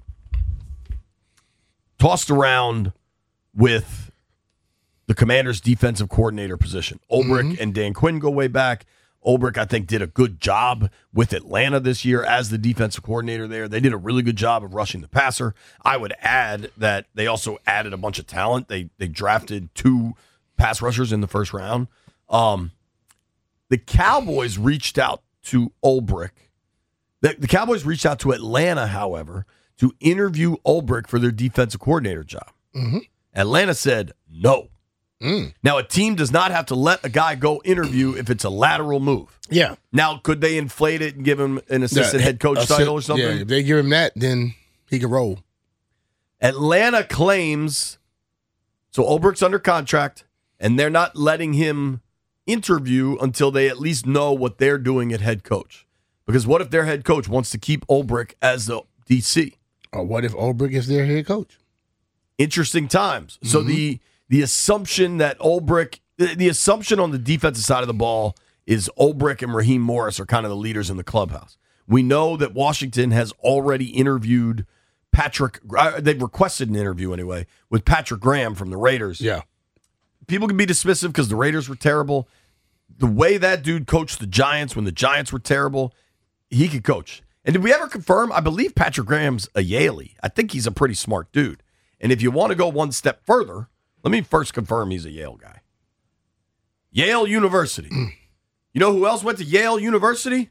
tossed around with the Commanders' defensive coordinator position. Ulbrich and Dan Quinn go way back. Ulbrich, I think, did a good job with Atlanta this year as the defensive coordinator there. They did a really good job of rushing the passer. I would add that they also added a bunch of talent. They drafted 2 pass rushers in the first round. The Cowboys reached out to Ulbrich. The Cowboys reached out to Atlanta, however, to interview Ulbrich for their defensive coordinator job. Mm-hmm. Atlanta said no. Now, a team does not have to let a guy go interview if it's a lateral move. Yeah. Now, could they inflate it and give him an assistant head coach title or something? Yeah, if they give him that, then he can roll. Atlanta claims, so Ulbrich's under contract, and they're not letting him interview until they at least know what they're doing at head coach. Because what if their head coach wants to keep Ulbrich as the DC? Or what if Ulbrich is their head coach? Interesting times. So the assumption that the assumption on the defensive side of the ball is Ulbrich and Raheem Morris are kind of the leaders in the clubhouse. We know that Washington has already interviewed they've requested an interview anyway, with Patrick Graham from the Raiders. Yeah. People can be dismissive because the Raiders were terrible. The way that dude coached the Giants when the Giants were terrible, he could coach. And did we ever confirm? I believe Patrick Graham's a Yaley. I think he's a pretty smart dude. And if you want to go one step further, let me first confirm he's a Yale guy. Yale University. You know who else went to Yale University?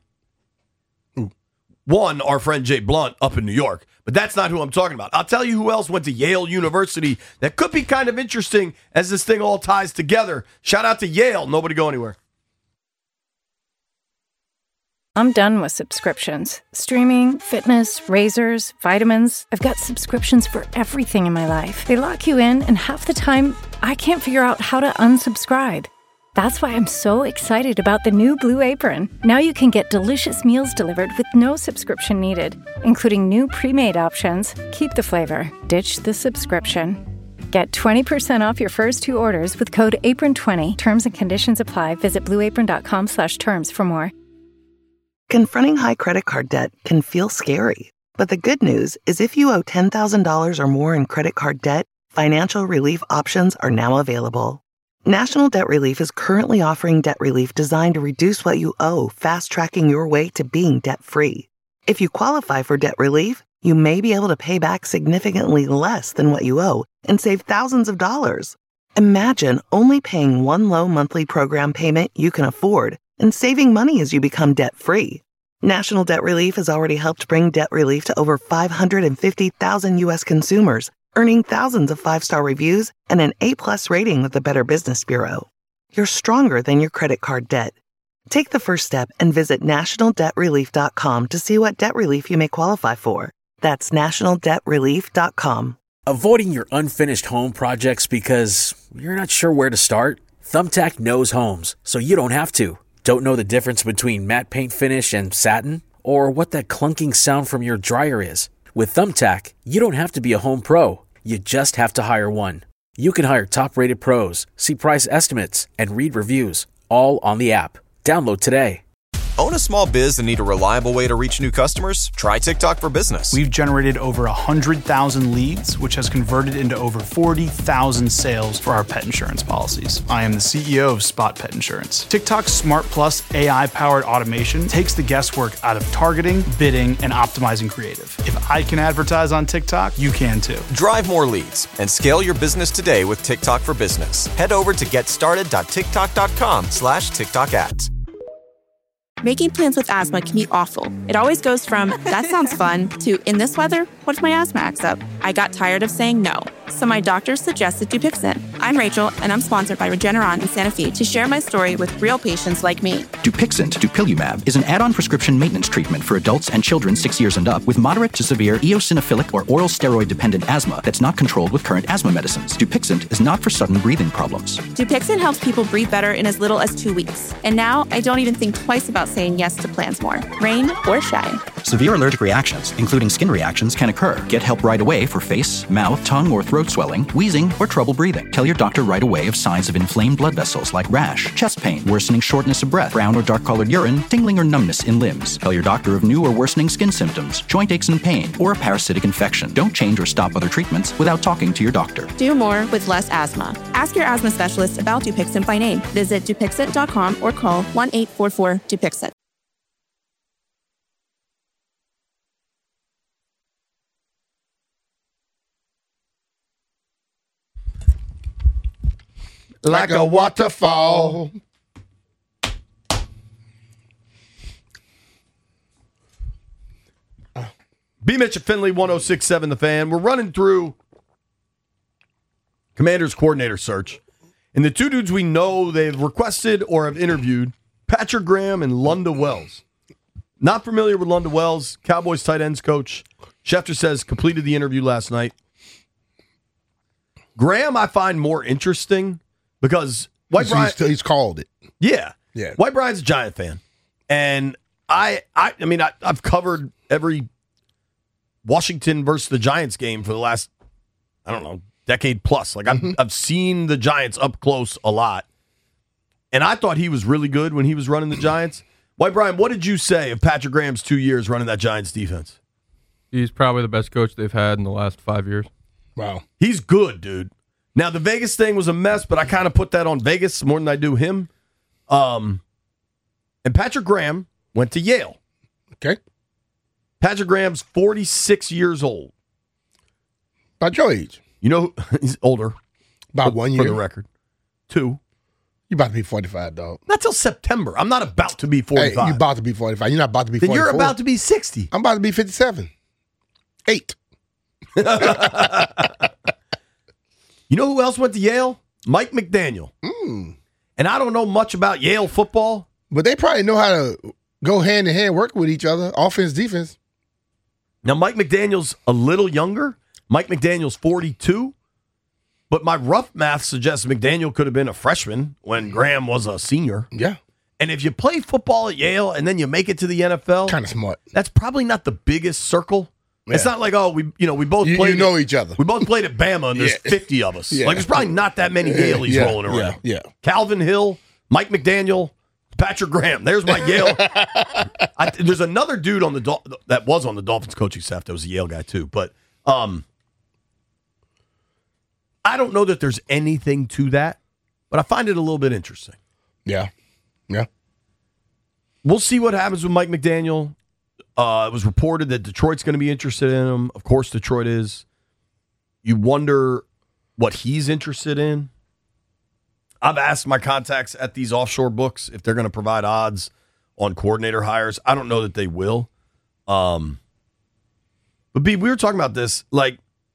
One, our friend Jay Blunt up in New York. But that's not who I'm talking about. I'll tell you who else went to Yale University that could be kind of interesting as this thing all ties together. Shout out to Yale. Nobody go anywhere. I'm done with subscriptions. Streaming, fitness, razors, vitamins. I've got subscriptions for everything in my life. They lock you in, and half the time, I can't figure out how to unsubscribe. That's why I'm so excited about the new Blue Apron. Now you can get delicious meals delivered with no subscription needed, including new pre-made options. Keep the flavor. Ditch the subscription. Get 20% off your first 2 orders with code APRON20. Terms and conditions apply. Visit blueapron.com/terms for more. Confronting high credit card debt can feel scary, but the good news is if you owe $10,000 or more in credit card debt, financial relief options are now available. National Debt Relief is currently offering debt relief designed to reduce what you owe, fast-tracking your way to being debt-free. If you qualify for debt relief, you may be able to pay back significantly less than what you owe and save thousands of dollars. Imagine only paying one low monthly program payment you can afford and saving money as you become debt-free. National Debt Relief has already helped bring debt relief to over 550,000 U.S. consumers, earning thousands of 5-star reviews and an A+ rating with the Better Business Bureau. You're stronger than your credit card debt. Take the first step and visit nationaldebtrelief.com to see what debt relief you may qualify for. That's nationaldebtrelief.com. Avoiding your unfinished home projects because you're not sure where to start? Thumbtack knows homes, so you don't have to. Don't know the difference between matte paint finish and satin? Or what that clunking sound from your dryer is? With Thumbtack, you don't have to be a home pro. You just have to hire one. You can hire top-rated pros, see price estimates, and read reviews, all on the app. Download today. Own a small biz and need a reliable way to reach new customers? Try TikTok for Business. We've generated over 100,000 leads, which has converted into over 40,000 sales for our pet insurance policies. I am the CEO of Spot Pet Insurance. TikTok's Smart Plus AI-powered automation takes the guesswork out of targeting, bidding, and optimizing creative. If I can advertise on TikTok, you can too. Drive more leads and scale your business today with TikTok for Business. Head over to getstarted.tiktok.com/TikTok ads. Making plans with asthma can be awful. It always goes from, that sounds fun, to, in this weather, what if my asthma acts up? I got tired of saying no, so my doctor suggested Dupixent. I'm Rachel, and I'm sponsored by Regeneron in Santa Fe to share my story with real patients like me. Dupixent, dupilumab, is an add-on prescription maintenance treatment for adults and children 6 years and up with moderate to severe eosinophilic or oral steroid-dependent asthma that's not controlled with current asthma medicines. Dupixent is not for sudden breathing problems. Dupixent helps people breathe better in as little as 2 weeks. And now, I don't even think twice about saying yes to plans more, rain or shine. Severe allergic reactions, including skin reactions, can occur. Get help right away for face, mouth, tongue, or throat swelling, wheezing, or trouble breathing. Tell your doctor right away of signs of inflamed blood vessels like rash, chest pain, worsening shortness of breath, brown or dark-colored urine, tingling or numbness in limbs. Tell your doctor of new or worsening skin symptoms, joint aches and pain, or a parasitic infection. Don't change or stop other treatments without talking to your doctor. Do more with less asthma. Ask your asthma specialist about Dupixent by name. Visit Dupixent.com or call 1-844-DUPIXENT. Like a waterfall. B. Mitch at Finley, 106.7 The Fan. We're running through Commanders coordinator search. And the two dudes we know they've requested or have interviewed, Patrick Graham and Lunda Wells. Not familiar with Lunda Wells, Cowboys tight ends coach. Schefter says completed the interview last night. Graham I find more interesting because White Bryant... He's called it. Yeah. Yeah. White Bryant's a Giant fan. And I've covered every Washington versus the Giants game for the last, decade plus. Like I've seen the Giants up close a lot. And I thought he was really good when he was running the Giants. White Bryant, what did you say of Patrick Graham's 2 years running that Giants defense? He's probably the best coach they've had in the last 5 years. Wow. He's good, dude. Now, the Vegas thing was a mess, but I kind of put that on Vegas more than I do him. And Patrick Graham went to Yale. Okay. Patrick Graham's 46 years old. About your age. You know, he's older. About 1 year. For the record. 2. You're about to be 45, dog. Not till September. I'm not about to be 45. Hey, you're about to be 45. You're not about to be 44. Then you're about to be 60. I'm about to be 57. 8. You know who else went to Yale? Mike McDaniel. And I don't know much about Yale football. But they probably know how to go hand in hand, work with each other, offense, defense. Now, Mike McDaniel's a little younger. Mike McDaniel's 42. But my rough math suggests McDaniel could have been a freshman when Graham was a senior. Yeah. And if you play football at Yale and then you make it to the NFL, kind of smart. That's probably not the biggest circle. Yeah. It's not like, we both played. You know each other. We both played at Bama, and there's 50 of us. Like, there's probably not that many Yaleys rolling around. Yeah. Calvin Hill, Mike McDaniel, Patrick Graham. There's my Yale. There's another dude that was on the Dolphins coaching staff that was a Yale guy too. But I don't know that there's anything to that, but I find it a little bit interesting. Yeah. We'll see what happens with Mike McDaniel. It was reported that Detroit's going to be interested in him. Of course, Detroit is. You wonder what he's interested in. I've asked my contacts at these offshore books if they're going to provide odds on coordinator hires. I don't know that they will. But B, we were talking about this. Like,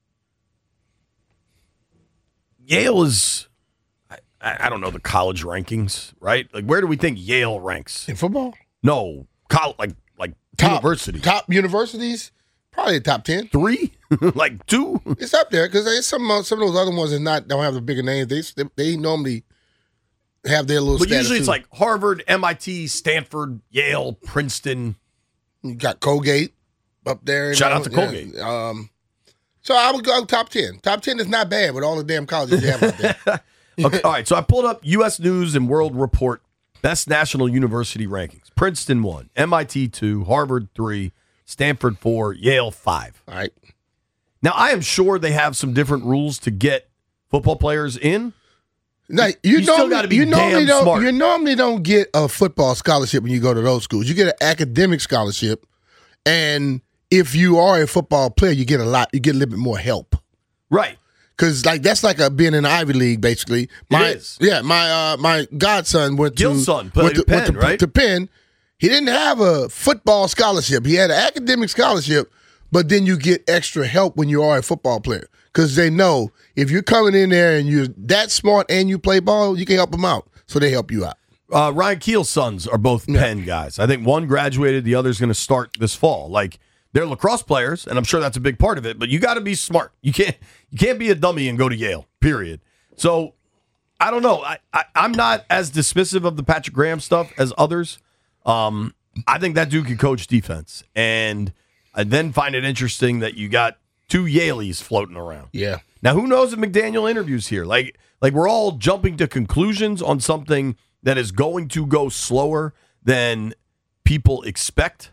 Yale is, I don't know the college rankings, right? Like, where do we think Yale ranks in football? No, like university. Top universities, probably top 10. 3, like 2. It's up there because some of those other ones don't have the bigger names. They normally have their little. But status usually it's too. like Harvard, MIT, Stanford, Yale, Princeton. You got Colgate up there. Shout out to Colgate. So I would go top 10. Top 10 is not bad with all the damn colleges they have out there. Okay, all right, so I pulled up U.S. News and World Report best national university rankings. Princeton 1, MIT 2, Harvard 3, Stanford 4, Yale 5. All right. Now, I am sure they have some different rules to get football players in. Now, you still got to be damn smart. You normally don't get a football scholarship when you go to those schools. You get an academic scholarship, and if you are a football player, you get a little bit more help. Right. Because that's like being in the Ivy League, basically. It is. Yeah, my godson went Gil's son played at Penn, right? to Penn. He didn't have a football scholarship. He had an academic scholarship, but then you get extra help when you are a football player. Because they know if you're coming in there and you're that smart and you play ball, you can help them out. So they help you out. Ryan Keel's sons are both Penn guys. I think one graduated, the other's going to start this fall. Like, they're lacrosse players, and I'm sure that's a big part of it, but you got to be smart. You can't be a dummy and go to Yale, period. So, I don't know. I'm not as dismissive of the Patrick Graham stuff as others. I think that dude can coach defense. And I then find it interesting that you got 2 Yaleys floating around. Yeah. Now, who knows if McDaniel interviews here? Like we're all jumping to conclusions on something that is going to go slower than people expect.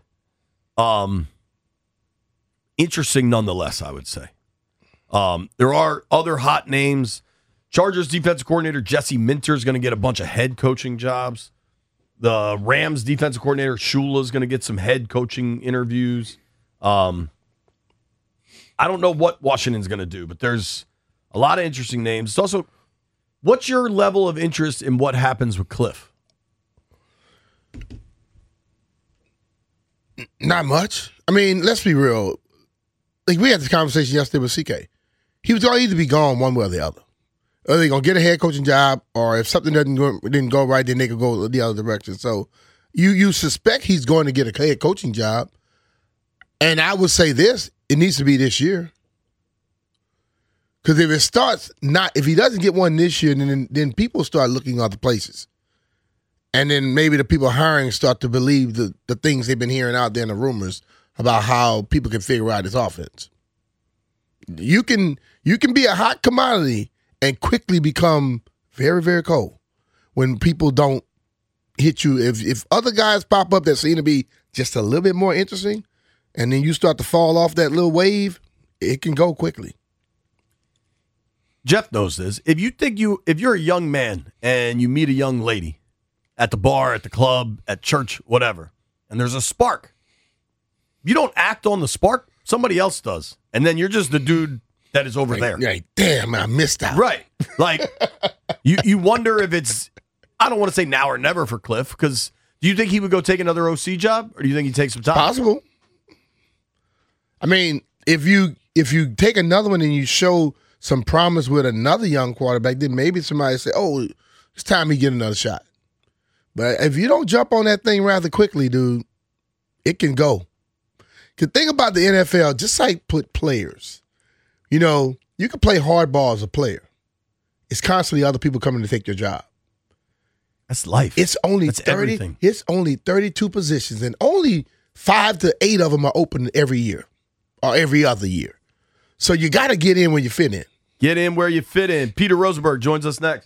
Interesting nonetheless, I would say. There are other hot names. Chargers defensive coordinator Jesse Minter is going to get a bunch of head coaching jobs. The Rams defensive coordinator Shula is going to get some head coaching interviews. I don't know what Washington's going to do, but there's a lot of interesting names. It's also, what's your level of interest in what happens with Cliff? Not much. I mean, let's be real. Like, we had this conversation yesterday with CK. He was going to either be gone one way or the other. Or they're going to get a head coaching job, or if something didn't go right, then they could go the other direction. So you suspect he's going to get a head coaching job. And I would say this, it needs to be this year. Because if he doesn't get one this year, then people start looking other places. And then maybe the people hiring start to believe the things they've been hearing out there in the rumors about how people can figure out his offense. You can be a hot commodity and quickly become very, very cold when people don't hit you. If other guys pop up that seem to be just a little bit more interesting, and then you start to fall off that little wave, it can go quickly. Jeff knows this. If you're a young man and you meet a young lady at the bar, at the club, at church, whatever, and there's a spark, you don't act on the spark. Somebody else does. And then you're just the dude that is over there. Right. Damn, I missed out. Right. Like, you wonder if it's, I don't want to say now or never for Cliff, because do you think he would go take another OC job, or do you think he'd take some time? Possible. I mean, if you take another one and you show some promise with another young quarterback, then maybe somebody say, oh, it's time he get another shot. But if you don't jump on that thing rather quickly, dude, it can go. The thing about the NFL, just like players, you can play hardball as a player. It's constantly other people coming to take your job. That's life. It's only That's 30. everything. It's only 32 positions, and only 5 to 8 of them are open every year or every other year. So you got to get in where you fit in. Get in where you fit in. Peter Rosenberg joins us next.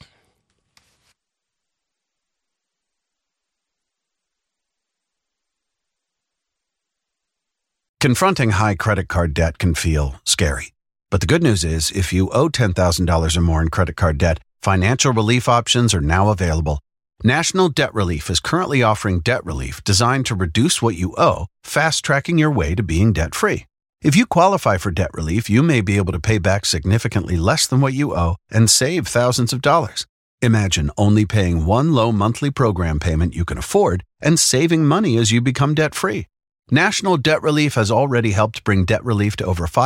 Confronting high credit card debt can feel scary. But the good news is, if you owe $10,000 or more in credit card debt, financial relief options are now available. National Debt Relief is currently offering debt relief designed to reduce what you owe, fast-tracking your way to being debt-free. If you qualify for debt relief, you may be able to pay back significantly less than what you owe and save thousands of dollars. Imagine only paying one low monthly program payment you can afford and saving money as you become debt-free. National Debt Relief has already helped bring debt relief to over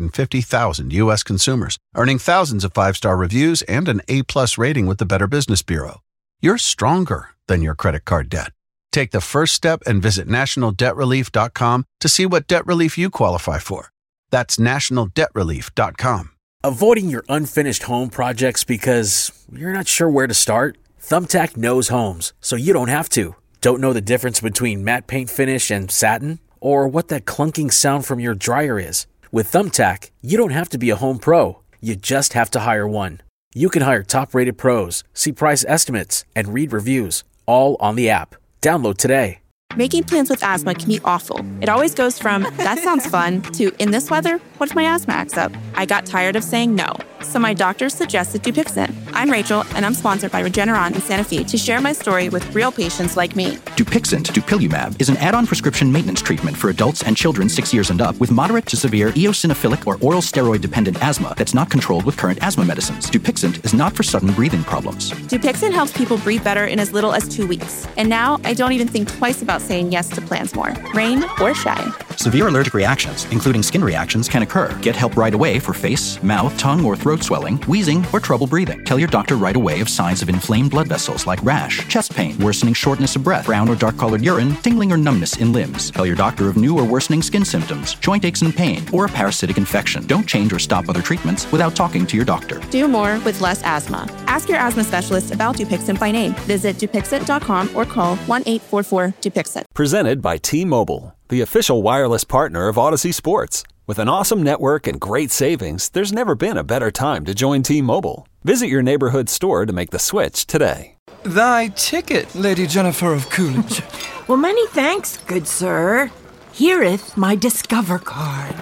550,000 U.S. consumers, earning thousands of five-star reviews and an A-plus rating with the Better Business Bureau. You're stronger than your credit card debt. Take the first step and visit nationaldebtrelief.com to see what debt relief you qualify for. That's nationaldebtrelief.com. Avoiding your unfinished home projects because you're not sure where to start? Thumbtack knows homes, so you don't have to. Don't know the difference between matte paint finish and satin? Or what that clunking sound from your dryer is? With Thumbtack, you don't have to be a home pro. You just have to hire one. You can hire top-rated pros, see price estimates, and read reviews, all on the app. Download today. Making plans with asthma can be awful. It always goes from, that sounds fun, to, in this weather, what if my asthma acts up? I got tired of saying no, so my doctor suggested Dupixent. I'm Rachel, and I'm sponsored by Regeneron in Santa Fe to share my story with real patients like me. Dupixent, dupilumab, is an add-on prescription maintenance treatment for adults and children 6 years and up with moderate to severe eosinophilic or oral steroid-dependent asthma that's not controlled with current asthma medicines. Dupixent is not for sudden breathing problems. Dupixent helps people breathe better in as little as 2 weeks. And now, I don't even think twice about saying yes to plans more, rain or shine. Severe allergic reactions, including skin reactions, can occur. Get help right away for face, mouth, tongue, or throat swelling, wheezing, or trouble breathing. Tell your doctor right away of signs of inflamed blood vessels like rash, chest pain, worsening shortness of breath, brown or dark-colored urine, tingling or numbness in limbs. Tell your doctor of new or worsening skin symptoms, joint aches and pain, or a parasitic infection. Don't change or stop other treatments without talking to your doctor. Do more with less asthma. Ask your asthma specialist about Dupixent by name. Visit Dupixent.com or call 1-844-DUPIXENT. Presented by T-Mobile, the official wireless partner of Odyssey Sports. With an awesome network and great savings, there's never been a better time to join T-Mobile. Visit your neighborhood store to make the switch today. Thy ticket, Lady Jennifer of Coolidge. Well, many thanks, good sir. Here'th my Discover card.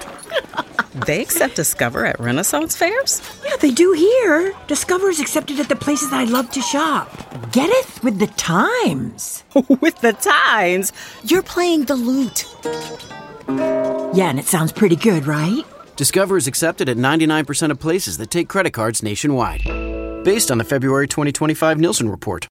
They accept Discover at Renaissance fairs? Yeah, they do here. Discover's accepted at the places I love to shop. Getteth with the times. With the times? You're playing the lute. Yeah, and it sounds pretty good, right? Discover is accepted at 99% of places that take credit cards nationwide. Based on the February 2025 Nielsen report.